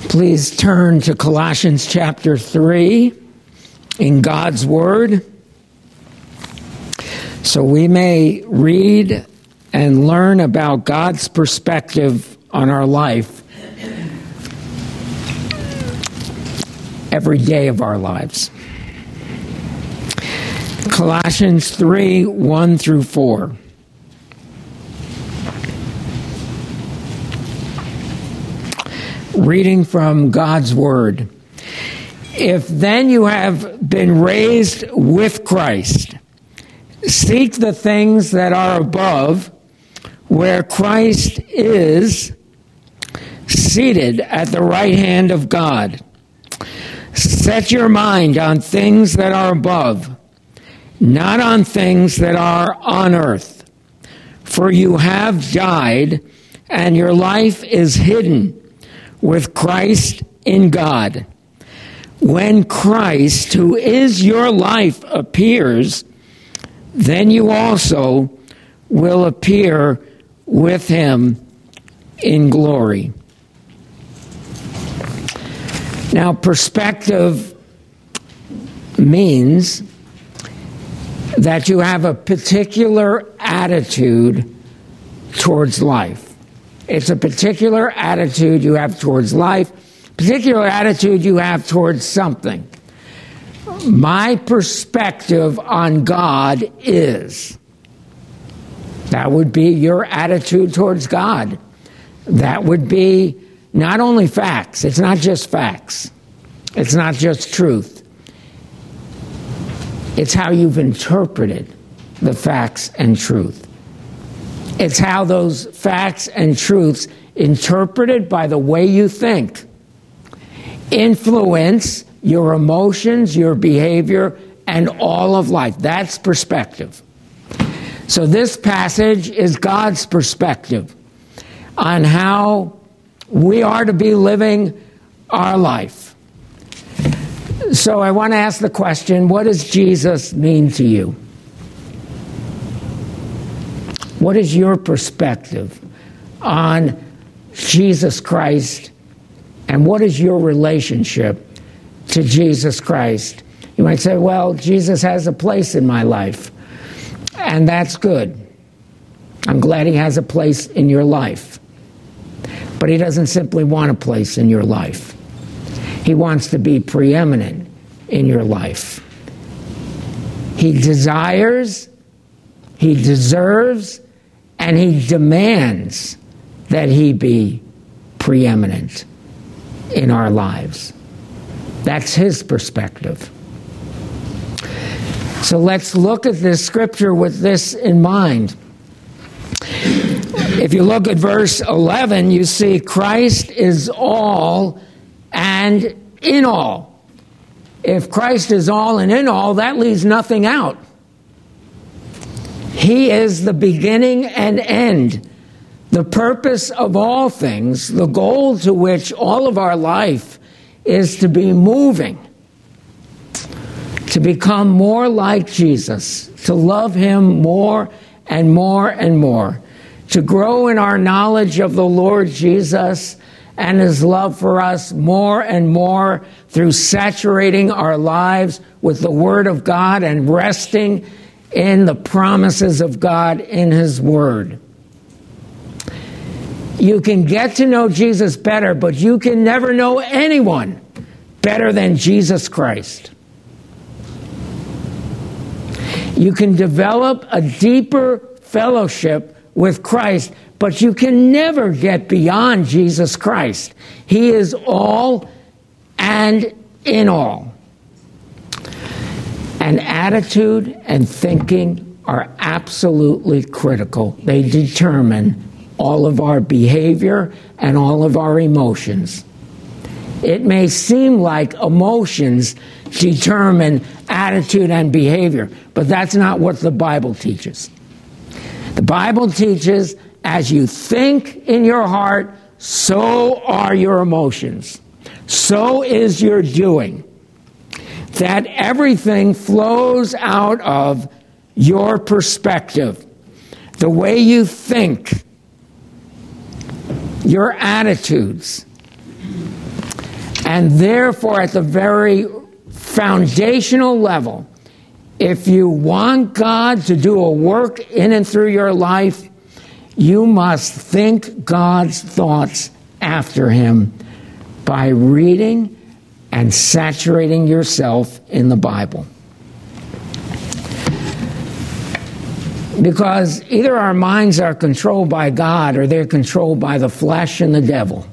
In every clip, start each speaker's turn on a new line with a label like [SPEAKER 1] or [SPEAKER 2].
[SPEAKER 1] Please turn to Colossians chapter 3 in God's Word, so we may read and learn about God's perspective on our life every day of our lives. Colossians 3, 1 through 4. Reading from God's Word. If then you have been raised with Christ, seek the things that are above, where Christ is seated at the right hand of God. Set your mind on things that are above, not on things that are on earth. For you have died, and your life is hidden with Christ in God. When Christ, who is your life, appears, then you also will appear with him in glory. Now, perspective means that you have a particular attitude towards life. It's a particular attitude you have towards life, particular attitude you have towards something. My perspective on God is. That would be your attitude towards God. That would be not only facts. It's not just facts. It's not just truth. It's how you've interpreted the facts and truth. It's how those facts and truths, interpreted by the way you think, influence your emotions, your behavior, and all of life. That's perspective. So this passage is God's perspective on how we are to be living our life. So I want to ask the question, what does Jesus mean to you? What is your perspective on Jesus Christ, and what is your relationship to Jesus Christ? You might say, well, Jesus has a place in my life, and that's good. I'm glad he has a place in your life. But he doesn't simply want a place in your life. He wants to be preeminent in your life. He desires, he deserves, and he demands that he be preeminent in our lives. That's his perspective. So let's look at this scripture with this in mind. If you look at verse 11, you see Christ is all and in all. If Christ is all and in all, that leaves nothing out. He is the beginning and end, the purpose of all things, the goal to which all of our life is to be moving, to become more like Jesus, to love him more and more and more, to grow in our knowledge of the Lord Jesus and his love for us more and more through saturating our lives with the Word of God and resting in the promises of God in his Word. You can get to know Jesus better, but you can never know anyone better than Jesus Christ. You can develop a deeper fellowship with Christ, but you can never get beyond Jesus Christ. He is all and in all. And attitude and thinking are absolutely critical. They determine all of our behavior and all of our emotions. It may seem like emotions determine attitude and behavior, but that's not what the Bible teaches. The Bible teaches, as you think in your heart, so are your emotions. So is your doing. That everything flows out of your perspective, the way you think, your attitudes. And therefore, at the very foundational level, if you want God to do a work in and through your life, you must think God's thoughts after him by reading and saturating yourself in the Bible. Because either our minds are controlled by God or they're controlled by the flesh and the devil.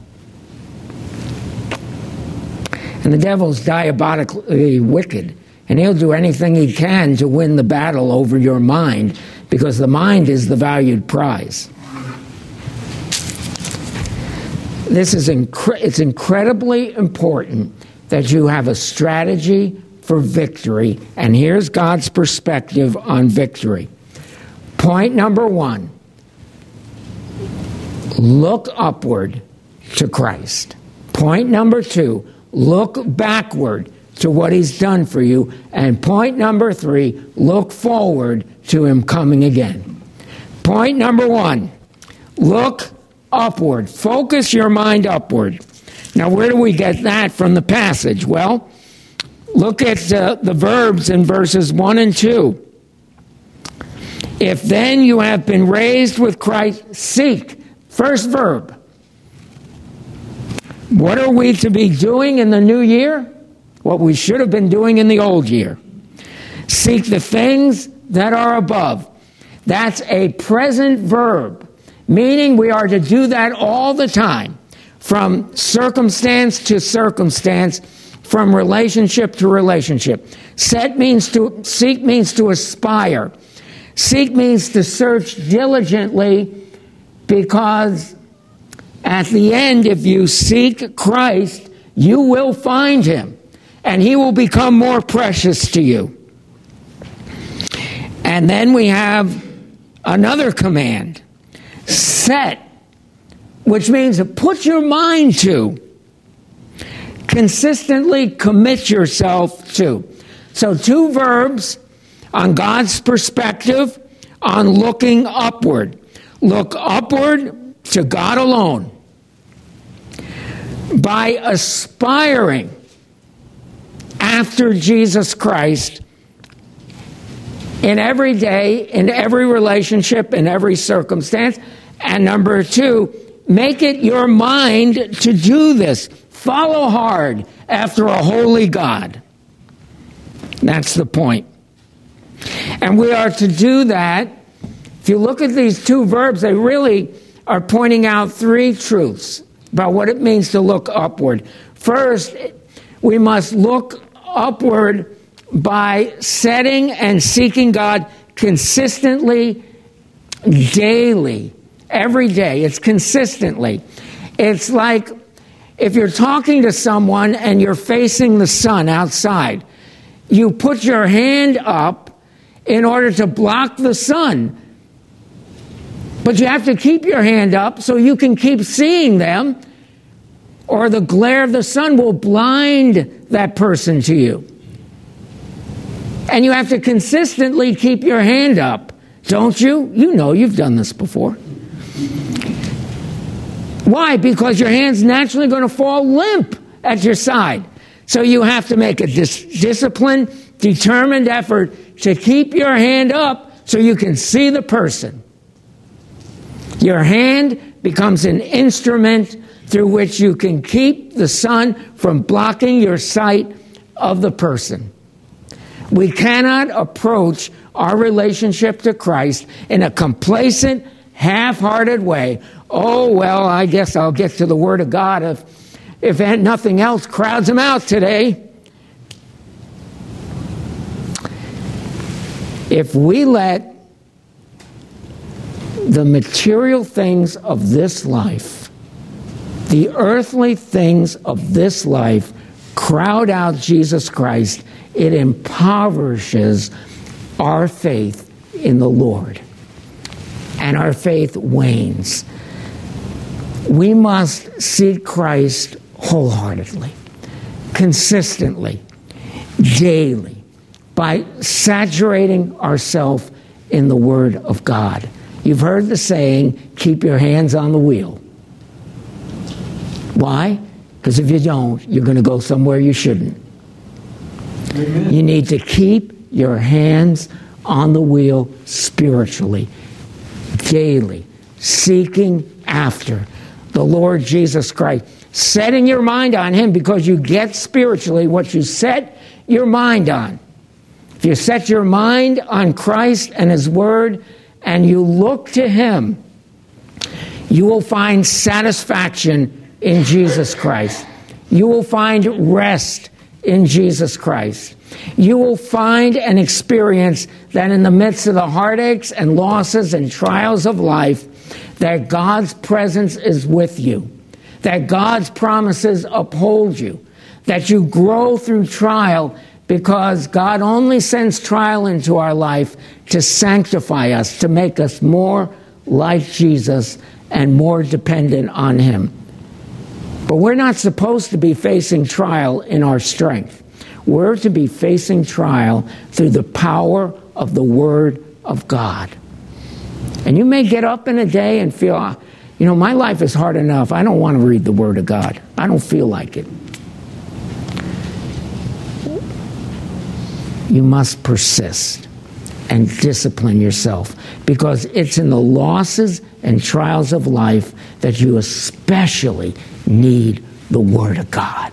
[SPEAKER 1] And the devil's diabolically wicked, and he'll do anything he can to win the battle over your mind, because the mind is the valued prize. It's incredibly important that you have a strategy for victory, and here's God's perspective on victory. Point number 1, look upward to Christ. Point number 2, look backward to what he's done for you. And point number 3, look forward to him coming again. Point number 1, look upward. Focus your mind upward. Now, where do we get that from the passage? Well, look at the verbs in verses 1 and 2. If then you have been raised with Christ, seek. First verb. What are we to be doing in the new year? What we should have been doing in the old year. Seek the things that are above. That's a present verb, meaning we are to do that all the time, from circumstance to circumstance, from relationship to relationship. Seek means to aspire. Seek means to search diligently, because at the end, if you seek Christ, you will find him, and he will become more precious to you. And then we have another command, set, which means to put your mind to, consistently commit yourself to. So 2 verbs on God's perspective on looking upward. Look upward to God alone. By aspiring after Jesus Christ in every day, in every relationship, in every circumstance. And number 2, make it your mind to do this. Follow hard after a holy God. That's the point. And we are to do that. If you look at these 2 verbs, they really are pointing out 3 truths about what it means to look upward. First, we must look upward by setting and seeking God consistently, daily, every day. It's consistently. It's like if you're talking to someone and you're facing the sun outside, you put your hand up in order to block the sun. But you have to keep your hand up so you can keep seeing them, or the glare of the sun will blind that person to you. And you have to consistently keep your hand up, don't you? You know, you've done this before. Why? Because your hand's naturally going to fall limp at your side. So you have to make a disciplined, determined effort to keep your hand up so you can see the person. Your hand becomes an instrument through which you can keep the sun from blocking your sight of the person. We cannot approach our relationship to Christ in a complacent, half-hearted way. Oh, well, I guess I'll get to the Word of God if nothing else crowds him out today. If we let the material things of this life, the earthly things of this life, crowd out Jesus Christ, it impoverishes our faith in the Lord. And our faith wanes. We must seek Christ wholeheartedly, consistently, daily, by saturating ourselves in the Word of God. You've heard the saying, keep your hands on the wheel. Why? Because if you don't, you're going to go somewhere you shouldn't.
[SPEAKER 2] Amen.
[SPEAKER 1] You need to keep your hands on the wheel spiritually, daily, seeking after the Lord Jesus Christ, setting your mind on him, because you get spiritually what you set your mind on. If you set your mind on Christ and his word and you look to him, you will find satisfaction in Jesus Christ. You will find rest in Jesus Christ. You will find and experience that in the midst of the heartaches and losses and trials of life, that God's presence is with you, that God's promises uphold you, that you grow through trial, because God only sends trial into our life to sanctify us, to make us more like Jesus and more dependent on him. But we're not supposed to be facing trial in our strength. We're to be facing trial through the power of the Word of God. And you may get up in a day and feel, my life is hard enough. I don't want to read the Word of God. I don't feel like it. You must persist and discipline yourself, because it's in the losses and trials of life that you especially need the Word of God.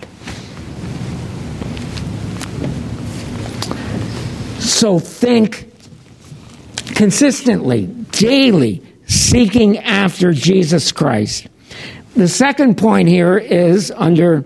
[SPEAKER 1] So think consistently, daily, seeking after Jesus Christ. The second point here is under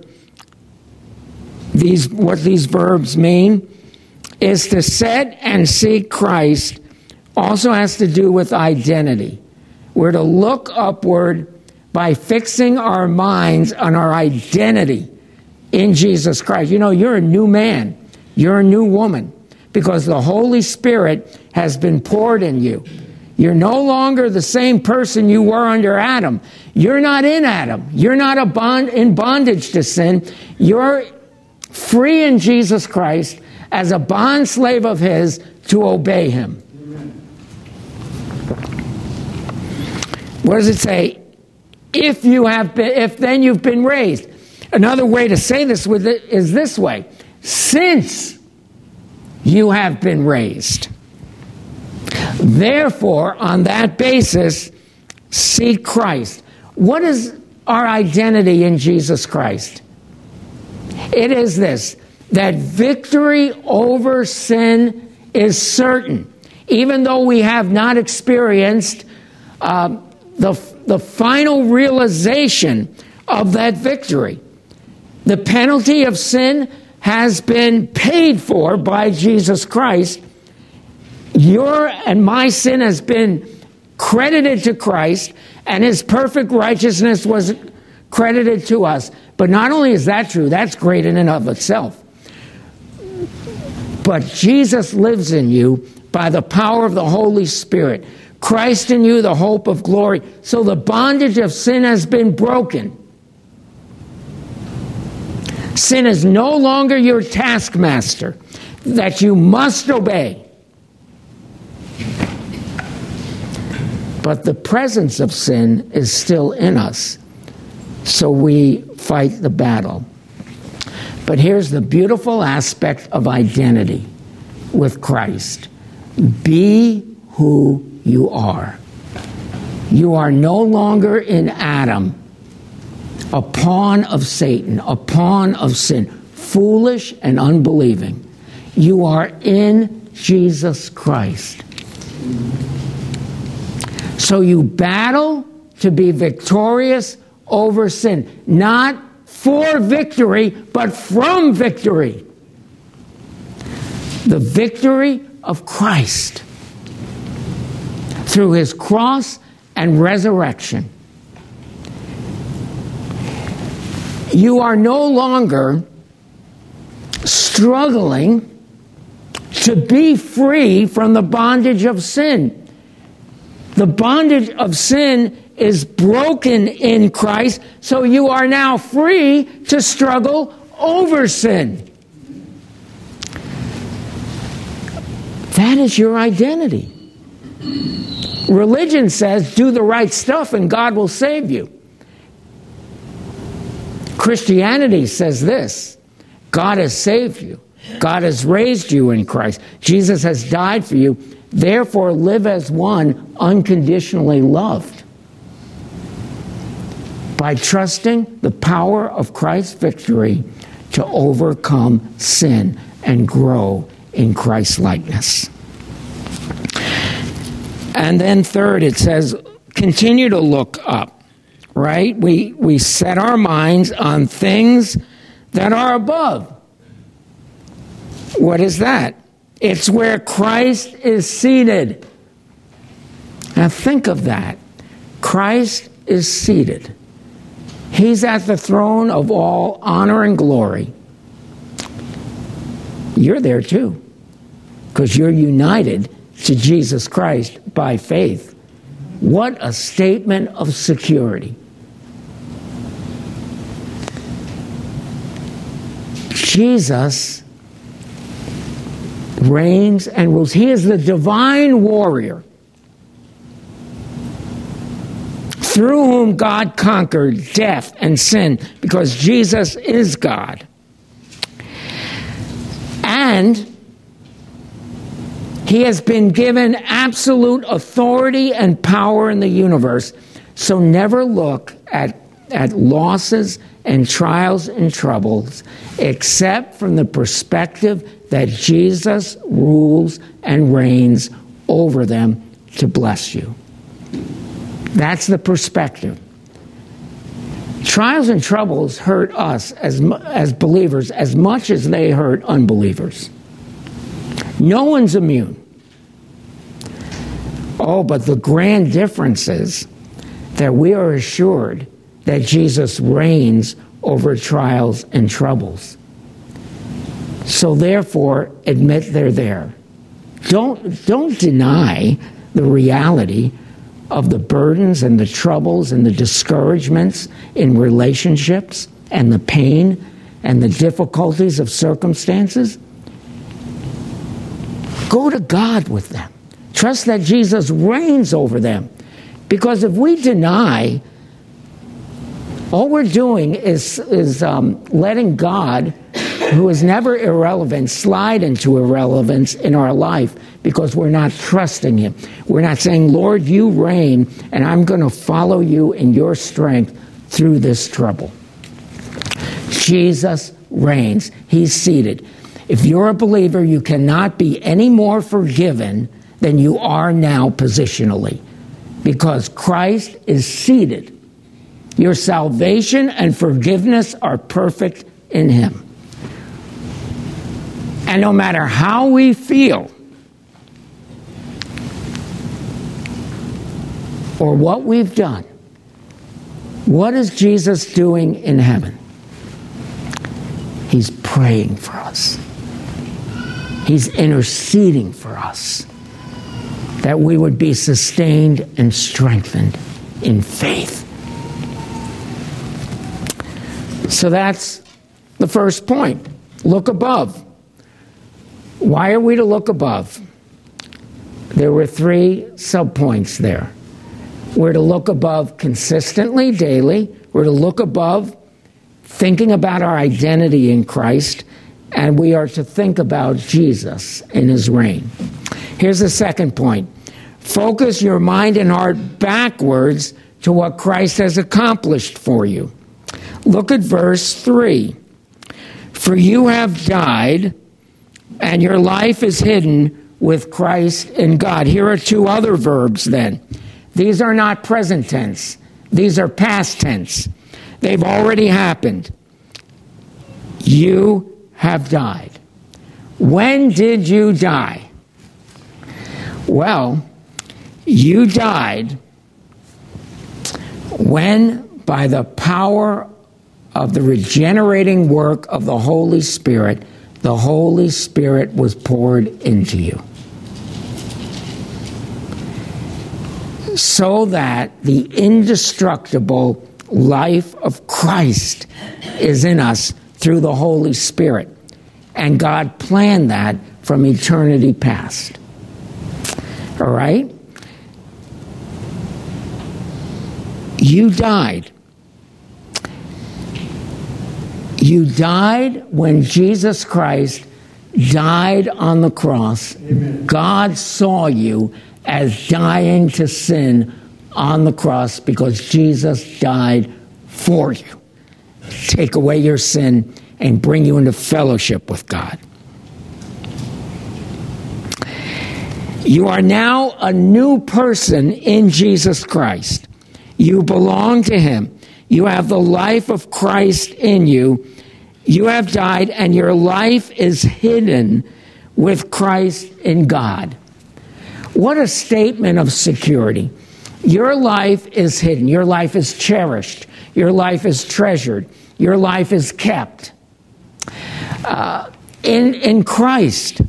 [SPEAKER 1] what these verbs mean, is to set and seek Christ also has to do with identity. We're to look upward by fixing our minds on our identity in Jesus Christ. You're a new man. You're a new woman, because the Holy Spirit has been poured in you. You're no longer the same person you were under Adam. You're not in Adam. You're not in bondage to sin. You're free in Jesus Christ as a bond slave of his to obey him.
[SPEAKER 2] Amen.
[SPEAKER 1] What does it say? If then you've been raised. Another way to say this is this way: since you have been raised. Therefore, on that basis, seek Christ. What is our identity in Jesus Christ? It is this: that victory over sin is certain, even though we have not experienced the final realization of that victory. The penalty of sin has been paid for by Jesus Christ. Your and my sin has been credited to Christ, and his perfect righteousness was credited to us. But not only is that true, that's great in and of itself. But Jesus lives in you by the power of the Holy Spirit. Christ in you, the hope of glory. So the bondage of sin has been broken. Sin is no longer your taskmaster that you must obey. But the presence of sin is still in us. So we fight the battle. But here's the beautiful aspect of identity with Christ. Be who you are. You are no longer in Adam, a pawn of Satan, a pawn of sin, foolish and unbelieving. You are in Jesus Christ. So you battle to be victorious over sin, not for victory, but from victory. The victory of Christ through his cross and resurrection. You are no longer struggling to be free from the bondage of sin. The bondage of sin is broken in Christ, so you are now free to struggle over sin. That is your identity. Religion says, do the right stuff and God will save you. Christianity says this: God has saved you. God has raised you in Christ. Jesus has died for you. Therefore, live as one unconditionally loved. By trusting the power of Christ's victory to overcome sin and grow in Christ's likeness. And then third, it says, continue to look up, right? We set our minds on things that are above. What is that? It's where Christ is seated. Now think of that. Christ is seated. He's at the throne of all honor and glory. You're there too, because you're united to Jesus Christ by faith. What a statement of security. Jesus reigns and rules. He is the divine warrior through whom God conquered death and sin, because Jesus is God. And he has been given absolute authority and power in the universe. So never look at losses and trials and troubles except from the perspective that Jesus rules and reigns over them to bless you. That's the perspective. Trials and troubles hurt us as believers as much as they hurt unbelievers. No one's immune. Oh, but the grand difference is that we are assured that Jesus reigns over trials and troubles. So therefore, admit they're there. Don't deny the reality of the burdens and the troubles and the discouragements in relationships and the pain and the difficulties of circumstances. Go to God with them. Trust that Jesus reigns over them. Because if we deny, all we're doing is letting God, who is never irrelevant, slide into irrelevance in our life because we're not trusting him. We're not saying, Lord, you reign, and I'm going to follow you in your strength through this trouble. Jesus reigns. He's seated. If you're a believer, you cannot be any more forgiven than you are now positionally, because Christ is seated. Your salvation and forgiveness are perfect in him. And no matter how we feel or what we've done, what is Jesus doing in heaven? He's praying for us. He's interceding for us, that we would be sustained and strengthened in faith. So that's the first point. Look above. Why are we to look above? There were 3 subpoints there. We're to look above consistently, daily. We're to look above thinking about our identity in Christ. And we are to think about Jesus in his reign. Here's the second point. Focus your mind and heart backwards to what Christ has accomplished for you. Look at verse 3. For you have died, and your life is hidden with Christ in God. Here are 2 other verbs then. These are not present tense. These are past tense. They've already happened. You have died. When did you die? Well, you died when, by the power of the regenerating work of the Holy Spirit was poured into you. So that the indestructible life of Christ is in us through the Holy Spirit. And God planned that from eternity past. All right? You died. You died when Jesus Christ died on the cross.
[SPEAKER 2] Amen.
[SPEAKER 1] God saw you as dying to sin on the cross because Jesus died for you. Take away your sin and bring you into fellowship with God. You are now a new person in Jesus Christ. You belong to him. You have the life of Christ in you. You have died, and your life is hidden with Christ in God. What a statement of security. Your life is hidden. Your life is cherished. Your life is treasured. Your life is kept in Christ.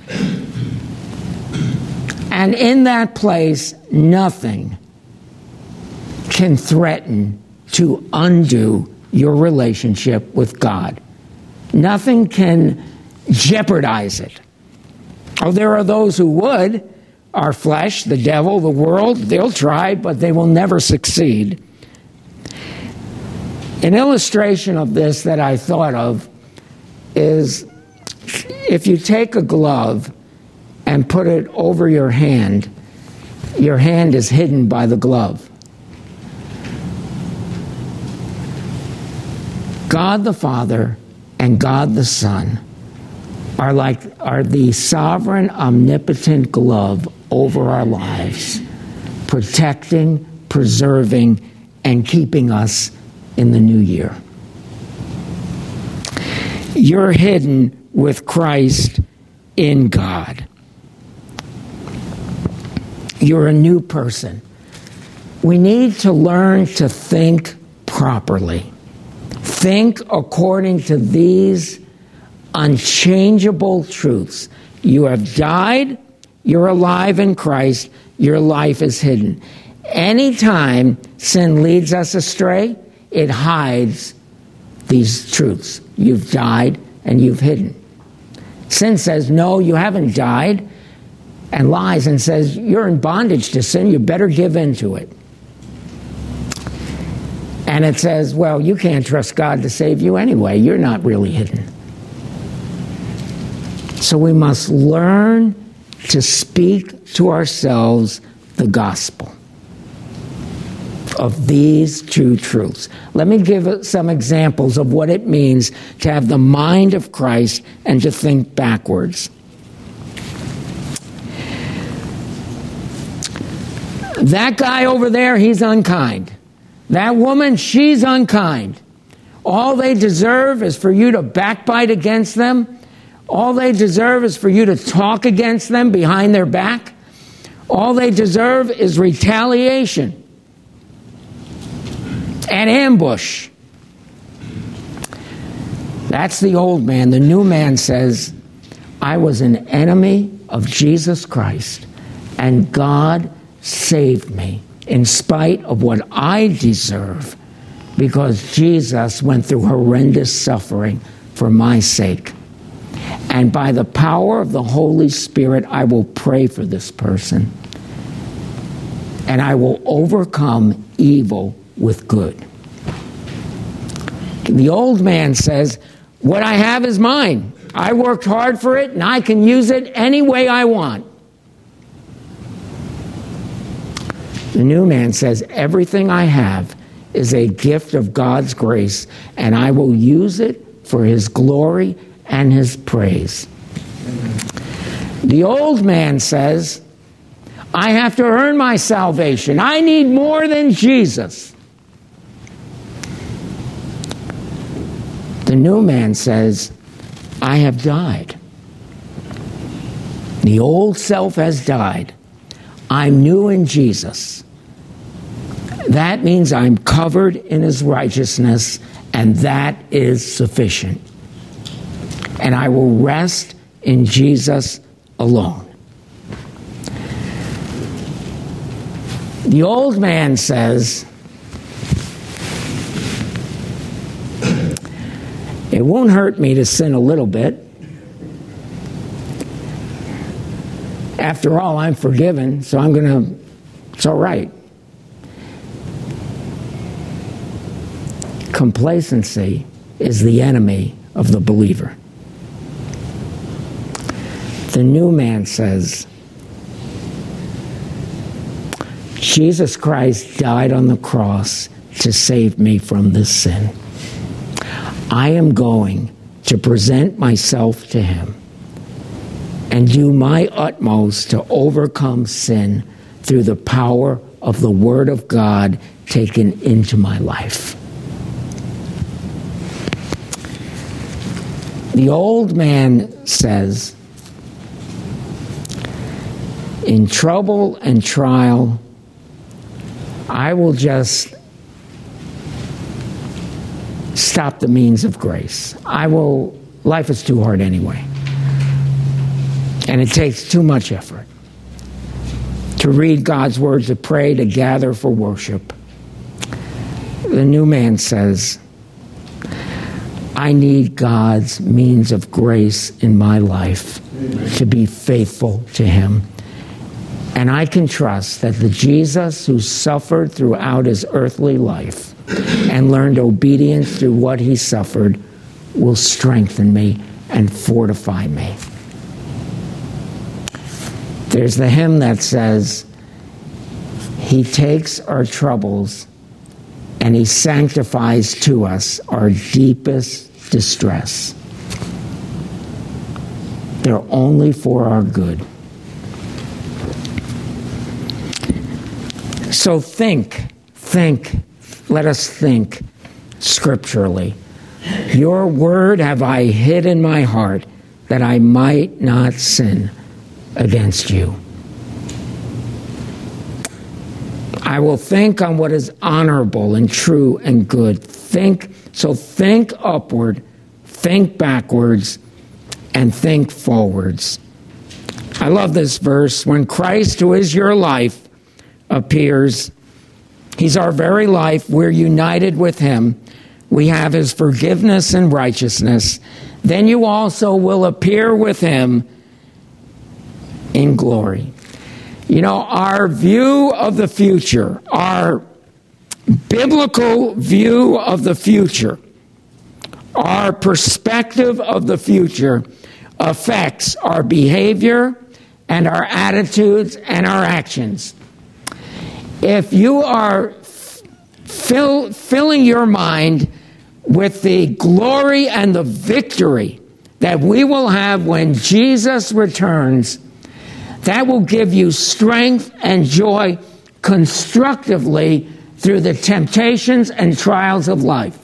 [SPEAKER 1] And in that place, nothing can threaten to undo your relationship with God. Nothing can jeopardize it. Oh, there are those who would. Our flesh, the devil, the world, they'll try, but they will never succeed. An illustration of this that I thought of is if you take a glove and put it over your hand is hidden by the glove. God the Father and God the Son are the sovereign, omnipotent glove over our lives, protecting, preserving, and keeping us in the new year. You're hidden with Christ in God. You're a new person. We need to learn to think properly. Think according to these unchangeable truths. You have died, you're alive in Christ, your life is hidden. Anytime sin leads us astray, it hides these truths. You've died and you've hidden. Sin says, no, you haven't died, and lies and says, you're in bondage to sin, you better give in to it. And it says, well, you can't trust God to save you anyway. You're not really hidden. So we must learn to speak to ourselves the gospel of these two truths. Let me give some examples of what it means to have the mind of Christ and to think backwards. That guy over there, he's unkind. That woman, she's unkind. All they deserve is for you to backbite against them. All they deserve is for you to talk against them behind their back. All they deserve is retaliation and ambush. That's the old man. The new man says, I was an enemy of Jesus Christ, and God saved me in spite of what I deserve, because Jesus went through horrendous suffering for my sake. And by the power of the Holy Spirit, I will pray for this person, and I will overcome evil with good. The old man says, what I have is mine. I worked hard for it, and I can use it any way I want. The new man says, everything I have is a gift of God's grace, and I will use it for his glory and his praise. The old man says, I have to earn my salvation. I need more than Jesus. The new man says, I have died. The old self has died. I'm new in Jesus. That means I'm covered in his righteousness, and that is sufficient. And I will rest in Jesus alone. The old man says, it won't hurt me to sin a little bit. After all, I'm forgiven, so it's all right. Complacency is the enemy of the believer. The new man says, Jesus Christ died on the cross to save me from this sin. I am going to present myself to him and do my utmost to overcome sin through the power of the Word of God taken into my life. The old man says, in trouble and trial, I will just stop the means of grace. Life is too hard anyway. And it takes too much effort to read God's word, to pray, to gather for worship. The new man says, I need God's means of grace in my life to be faithful to him. And I can trust that the Jesus who suffered throughout his earthly life and learned obedience through what he suffered will strengthen me and fortify me. There's the hymn that says, he takes our troubles and he sanctifies to us our deepest distress. They're only for our good. So let us think scripturally. Your word have I hid in my heart that I might not sin against you. I will think on what is honorable and true and good. Think upward, think backwards, and think forwards. I love this verse. When Christ, who is your life, appears, he's our very life, we're united with him, we have his forgiveness and righteousness, then you also will appear with him in glory. You know, our view of the future, our biblical view of the future, our perspective of the future affects our behavior and our attitudes and our actions. If you are filling your mind with the glory and the victory that we will have when Jesus returns, that will give you strength and joy constructively through the temptations and trials of life.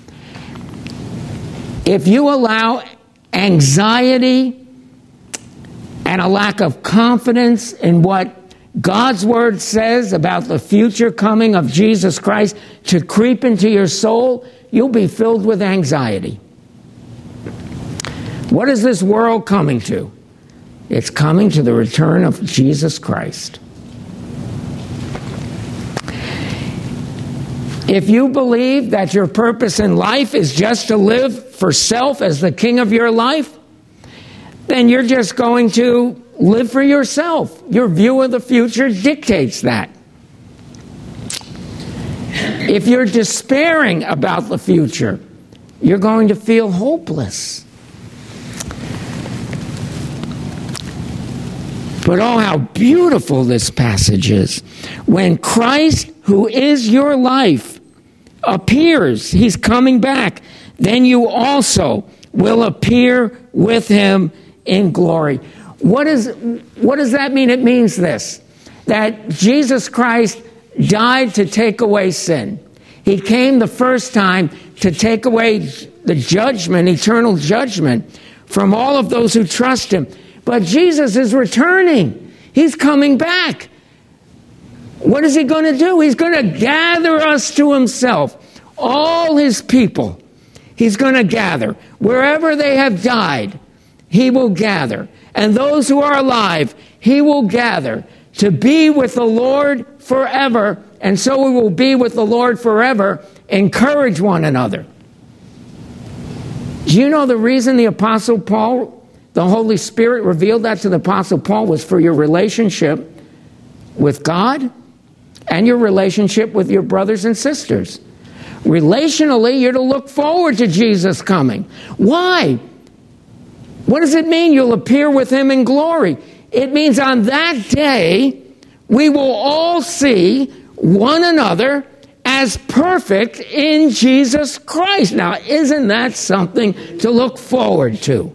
[SPEAKER 1] If you allow anxiety and a lack of confidence in what God's word says about the future coming of Jesus Christ to creep into your soul, you'll be filled with anxiety. What is this world coming to? It's coming to the return of Jesus Christ. If you believe that your purpose in life is just to live for self as the king of your life, then you're just going to live for yourself. Your view of the future dictates that. If you're despairing about the future, you're going to feel hopeless. But oh, how beautiful this passage is. When Christ, who is your life, appears, he's coming back, then you also will appear with him in glory. What does that mean? It means this, that Jesus Christ died to take away sin. He came the first time to take away the judgment, eternal judgment, from all of those who trust him. But Jesus is returning. He's coming back. What is he going to do? He's going to gather us to himself. All his people, he's going to gather. Wherever they have died, he will gather. And those who are alive, he will gather to be with the Lord forever. And so we will be with the Lord forever. Encourage one another. Do you know the reason the Apostle Paul, the Holy Spirit revealed that to the Apostle Paul, was for your relationship with God and your relationship with your brothers and sisters? Relationally, you're to look forward to Jesus coming. Why? What does it mean you'll appear with him in glory? It means on that day, we will all see one another as perfect in Jesus Christ. Now, isn't that something to look forward to?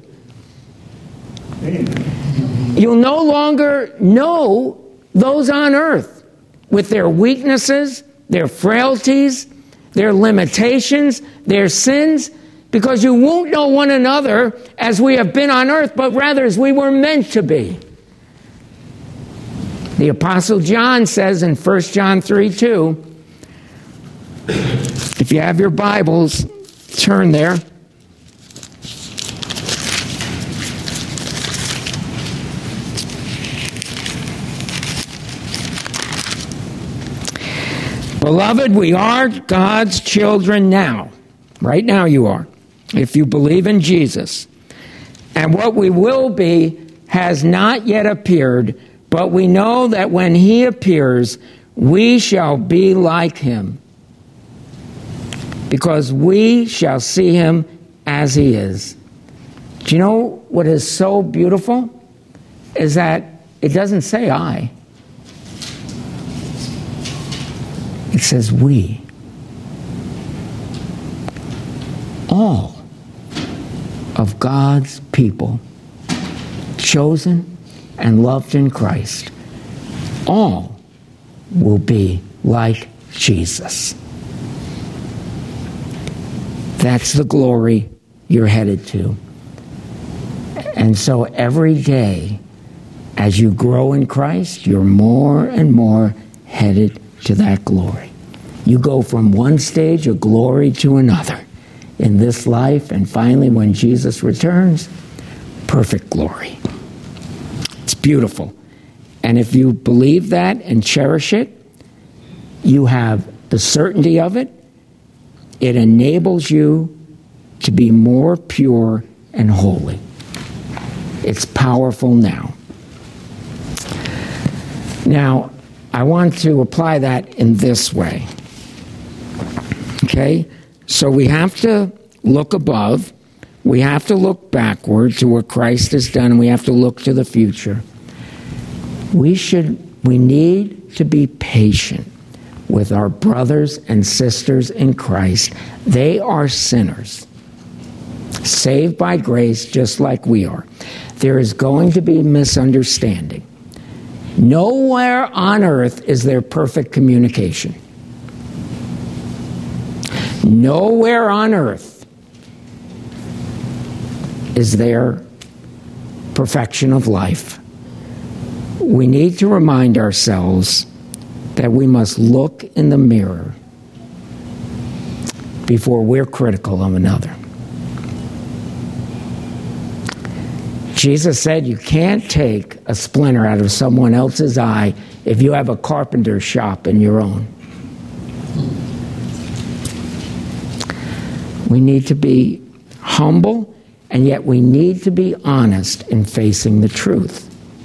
[SPEAKER 1] You'll no longer know those on earth with their weaknesses, their frailties, their limitations, their sins, because you won't know one another as we have been on earth, but rather as we were meant to be. The Apostle John says in 1 John 3:2, if you have your Bibles, turn there. Beloved, we are God's children now. Right now you are, if you believe in Jesus. And what we will be has not yet appeared, but we know that when he appears, we shall be like him, because we shall see him as he is. Do you know what is so beautiful? Is that it doesn't say I. It says we. All of God's people, chosen and loved in Christ, all will be like Jesus. That's the glory you're headed to. And so every day, as you grow in Christ, you're more and more headed to that glory. You go from one stage of glory to another in this life, and finally, when Jesus returns, perfect glory. It's beautiful. And if you believe that and cherish it, you have the certainty of it. It enables you to be more pure and holy. It's powerful now. Now, I want to apply that in this way. Okay? So we have to look above. We have to look backward to what Christ has done, and we have to look to the future. We need to be patient with our brothers and sisters in Christ. They are sinners, saved by grace just like we are. There is going to be misunderstanding. Nowhere on earth is there perfect communication. Nowhere on earth is there perfection of life. We need to remind ourselves that we must look in the mirror before we're critical of another. Jesus said you can't take a splinter out of someone else's eye if you have a carpenter shop in your own. We need to be humble, and yet we need to be honest in facing the truth.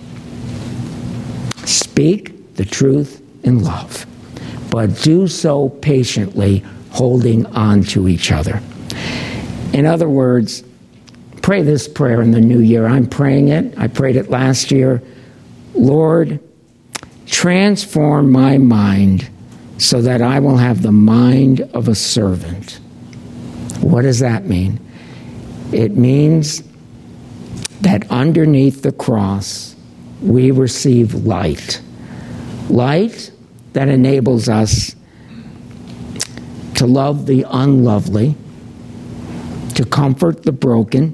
[SPEAKER 1] Speak the truth in love, but do so patiently, holding on to each other. In other words, pray this prayer in the new year. I'm praying it. I prayed it last year. Lord, transform my mind so that I will have the mind of a servant. What does that mean? It means that underneath the cross, we receive light. Light that enables us to love the unlovely, to comfort the broken,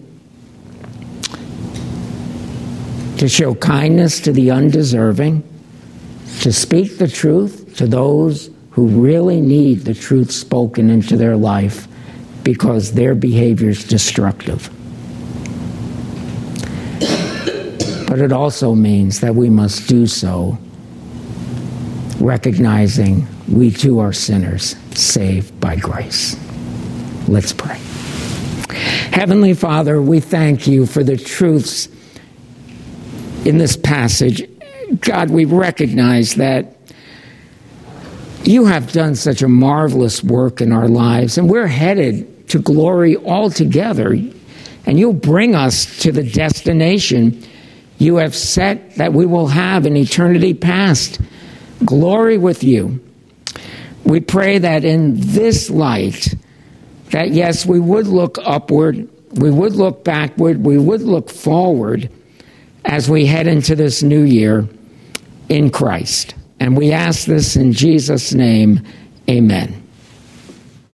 [SPEAKER 1] to show kindness to the undeserving, to speak the truth to those who really need the truth spoken into their life because their behavior is destructive. But it also means that we must do so recognizing we too are sinners saved by grace. Let's pray. Heavenly Father, we thank you for the truths in this passage. God, we recognize that You have done such a marvelous work in our lives, and we're headed to glory altogether. And you'll bring us to the destination you have set that we will have in eternity past. Glory with you. We pray that in this light, that yes, we would look upward, we would look backward, we would look forward as we head into this new year in Christ. And we ask this in Jesus' name, amen.